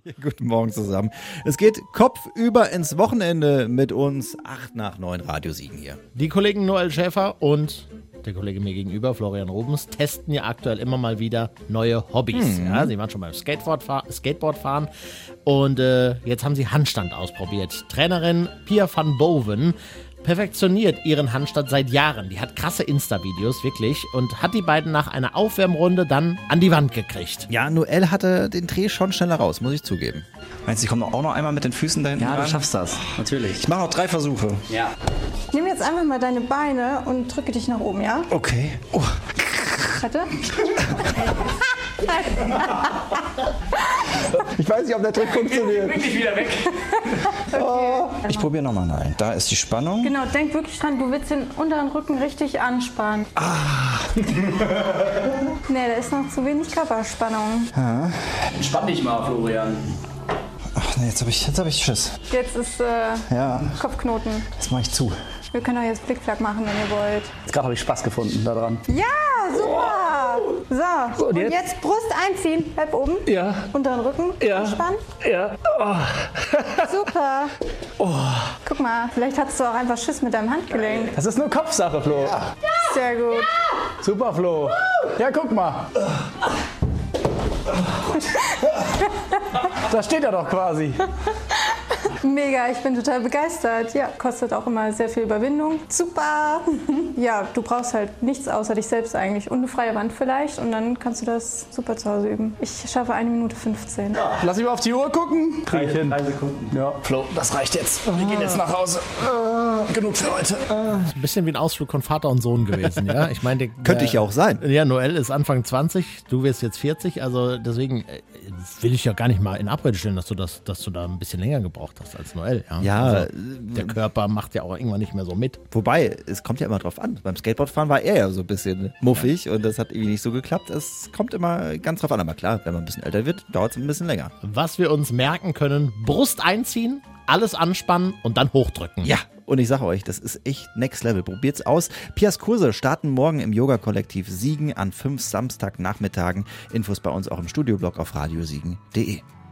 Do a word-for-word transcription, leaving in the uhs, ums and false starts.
Guten Morgen zusammen. Es geht kopfüber ins Wochenende mit uns. acht nach neun Radiosiegen hier. Die Kollegen Noel Schäfer und der Kollege mir gegenüber, Florian Rubens, testen ja aktuell immer mal wieder neue Hobbys. Mhm. Ja, sie waren schon beim Skateboardfahren, Skateboardfahren und äh, jetzt haben sie Handstand ausprobiert. Trainerin Pia van Boven perfektioniert ihren Handstand seit Jahren. Die hat krasse Insta-Videos, wirklich, und hat die beiden nach einer Aufwärmrunde dann an die Wand gekriegt. Ja, Noel hatte den Dreh schon schneller raus, muss ich zugeben. Meinst du, ich komme auch noch einmal mit den Füßen da hinten Ja, ran? du schaffst das, natürlich. Ich mache noch drei Versuche. Ja. Nimm jetzt einfach mal deine Beine und drücke dich nach oben, ja? Okay. Oh. Warte. Ich weiß nicht, ob der Trick funktioniert. Wirklich wieder weg. Oh. Ich probiere nochmal rein. Da ist die Spannung. Genau, denk wirklich dran, du willst den unteren Rücken richtig anspannen. Ah. Nee, da ist noch zu wenig Körperspannung. Ja. Entspann dich mal, Florian. Ach nee, jetzt habe ich, jetzt hab ich Schiss. Jetzt ist äh, Ja, Kopfknoten. das mache ich zu. Wir können auch jetzt Blickflack machen, wenn ihr wollt. Jetzt gerade habe ich Spaß gefunden daran. Ja, super! So, Und und jetzt? jetzt Brust einziehen. Bleib oben. Ja. Unteren Rücken Ja. anspannen. Ja. Oh. Super. Guck mal, vielleicht hattest du auch einfach Schiss mit deinem Handgelenk. Das ist nur Kopfsache, Flo. Sehr gut. Super, Flo. Ja, guck mal. Da steht er doch quasi. Mega, ich bin total begeistert. Ja, kostet auch immer sehr viel Überwindung. Super! Ja, du brauchst halt nichts außer dich selbst eigentlich und eine freie Wand vielleicht und dann kannst du das super zu Hause üben. Ich schaffe eine Minute fünfzehn. Lass mich mal auf die Uhr gucken. Krieg ich hin. Drei Sekunden. Ja. Flo, das reicht jetzt. Wir gehen jetzt nach Hause. Äh, genug für heute. Ein bisschen wie ein Ausflug von Vater und Sohn gewesen, ja. Ich meine, der- Könnte ich ja auch sein. Ja, Noel ist Anfang zwanzig, du wirst jetzt vierzig, also deswegen äh, will ich ja gar nicht mal in Abrede stellen, dass du das, dass du da ein bisschen länger gebraucht hast als Noel. Ja, Ja, also, äh, der Körper macht ja auch irgendwann nicht mehr so mit. Wobei, es kommt ja immer drauf an. Beim Skateboardfahren war er ja so ein bisschen muffig und das hat irgendwie nicht so geklappt. Es kommt immer ganz drauf an. Aber klar, wenn man ein bisschen älter wird, dauert es ein bisschen länger. Was wir uns merken können, Brust einziehen, alles anspannen und dann hochdrücken. Ja, und ich sage euch, das ist echt Next Level. Probiert's aus. Pias Kurse starten morgen im Yoga-Kollektiv Siegen an fünf Samstagnachmittagen. Infos bei uns auch im Studioblog auf radiosiegen punkt de.